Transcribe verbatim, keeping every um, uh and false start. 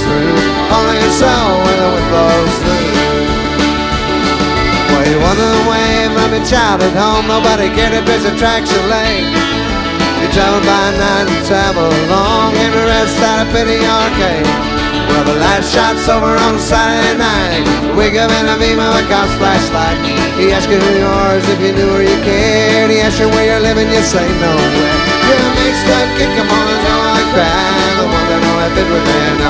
through. Only so when the wind blows through. Well, you wandered away from your childhood home. Nobody cared if there's a traction late. You travel by night and travel along. Every rest at a pity arcade. Well, the last shot's over on Saturday night. You wake up in a beam of a cop's flashlight. He asks you who you are as if you knew or you cared. He asks you where you're living, you say nowhere. You're a mixed up kid, come on and go and cry. The one that know if it was there, no